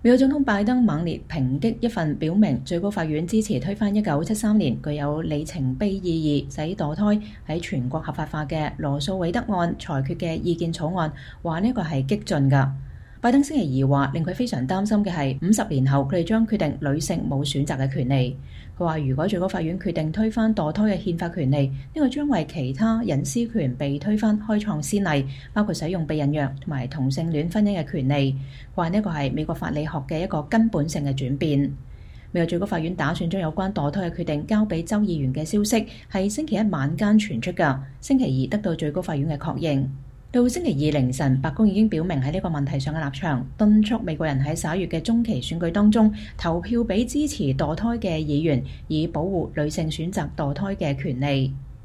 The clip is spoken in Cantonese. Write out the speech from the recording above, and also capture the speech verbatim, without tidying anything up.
美國總統拜登猛烈抨擊一份表明最高法院支持推翻一九七三年具有里程碑意義使墮胎喺全國合法化嘅羅訴韋德案裁決嘅意見草案，話呢個係激進㗎。拜登星期二話，令佢非常擔心嘅係五十年後佢哋將決定女性冇選擇嘅權利。佢話如果最高法院決定推翻墮胎嘅憲法權利，呢個將為其他隱私權被推翻開創先例，包括使用避孕藥同埋同性戀婚姻嘅權利。佢話呢個係美國法理學嘅一個根本性嘅轉變。美國最高法院打算將有關墮胎嘅決定交俾州議員嘅消息係星期一晚間傳出㗎，星期二得到最高法院嘅確認。到星期二凌晨，白宮已經表明喺呢個問題上嘅立場，敦促美國人喺十一月嘅中期選舉當中投票俾支持墮胎嘅議員，以保護女性選擇墮胎嘅權利。